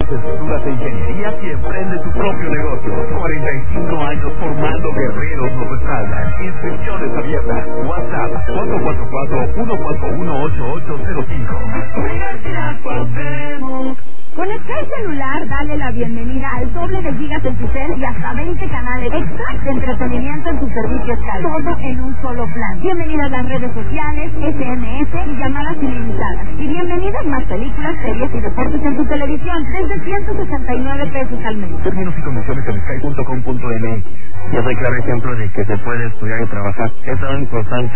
licenciaturas de ingeniería y emprende tu propio negocio. 45 años formando guerreros nos respaldan. Inscripciones abiertas. WhatsApp 444-141-8805. Universidad Cuauhtémoc. Con Sky Celular, dale la bienvenida al doble de gigas en tu cel y hasta 20 canales extra de entretenimiento en tu servicio Sky. Todo en un solo plan. Bienvenidas a las redes sociales, SMS y llamadas ilimitadas. Y bienvenidas más películas, series y deportes en tu televisión desde 169 pesos al mes. Términos y condiciones en sky.com.mx. Yo soy claro ejemplo de que se puede estudiar y trabajar. Es tan importante